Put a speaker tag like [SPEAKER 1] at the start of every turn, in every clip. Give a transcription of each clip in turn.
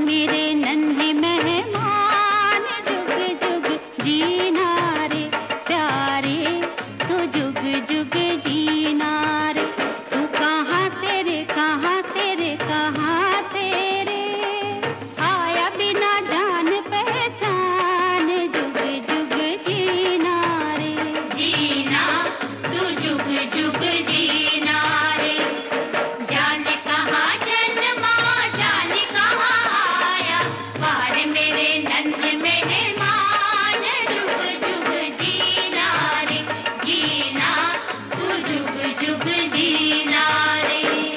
[SPEAKER 1] मेरे नन्हे मेहमान, जुग जुग जीना रे प्यारे, तो जुग जुग जीना रे। तू कहाँ से रे, कहाँ से रे, कहाँ से रे, आया बिना जान पहचान, जुग जुग जीना रे। जीना तू जुग जुग जीना रे। जाने कहाँ जन्मा, जाने कहाँ आया, बाहर मेरे नन्हे मेहमान, जुग जुग जीना रे। जीना तू जुग जुग जीना रे।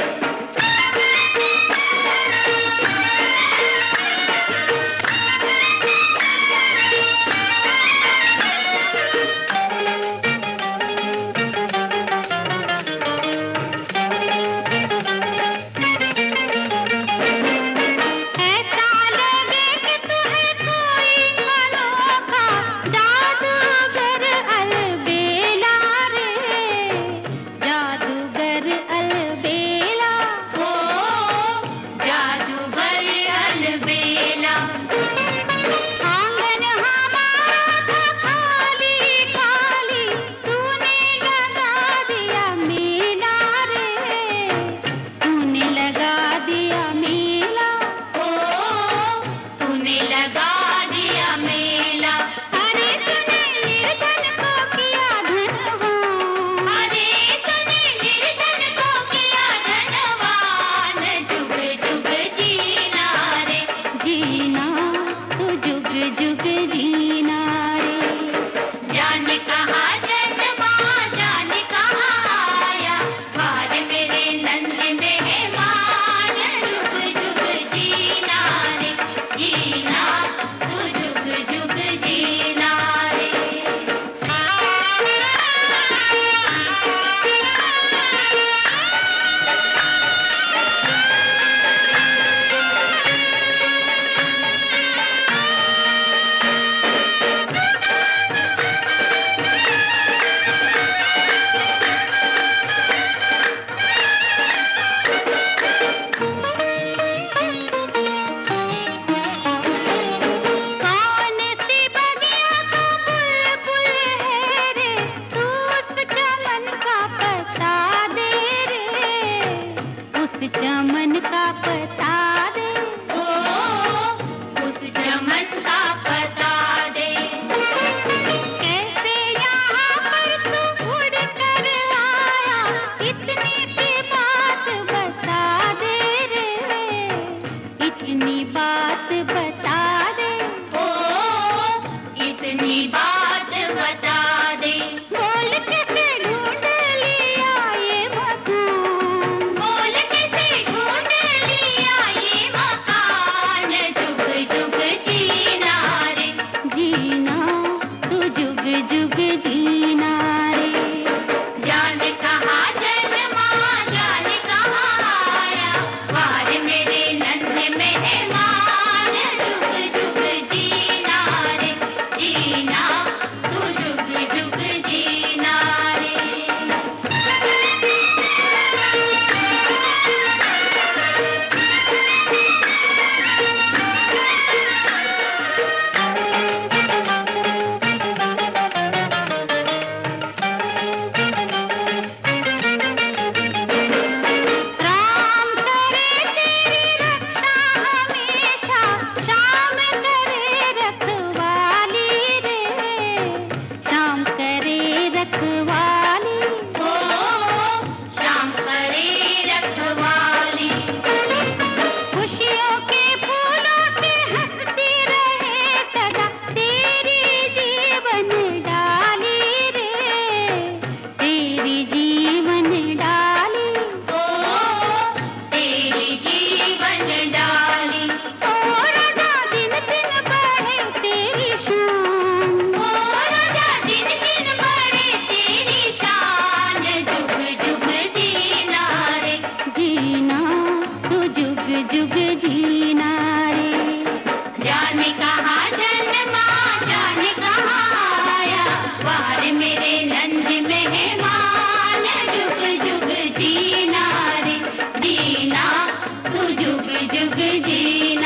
[SPEAKER 1] चमन का पता दे, ओ उस चमन का पता दे। कैसे यहाँ पर तू उड़ कर आया, इतनी सी बात बता दे रे, इतनी बात बता दे, ओ इतनी बात बता दे। बोल कैसे ढूंढ लिया ये मकान, बोल कैसे ढूंढ लिया ये मकान, जुग जुग जीना रे। जीना तू जुग जुग जीना रे। जाने कहाँ जन्मा, जाने कहाँ आया, बाहर मेरे नन्हे मेहमान, जुग जुग जीना रे। जीना तू जुग जुग जीना रे। राम करे तेरी रक्षा हमेशा, श्याम करे रखवाली रे, श्याम करे रखवाली, ओ श्याम करे रखवाली। खुशियों के फूलों से हंसती रहे सदा, तेरी जीवन डाली रे, तेरी जीवन डाली, ओ तेरी जीवन डाली। ओ राजा दिन दिन बढ़े तेरी शान, ओ राजा दिन दिन बढ़े तेरी शान, जुग जुग जीना रे। जीना तू जुग जुग जीना रे। जाने कहाँ जन्मा, जाने कहाँ आया, बाहर मेरे नन्हे मेहमान, जुग जुग जीना रे। जीना तू जुग जुग जीना।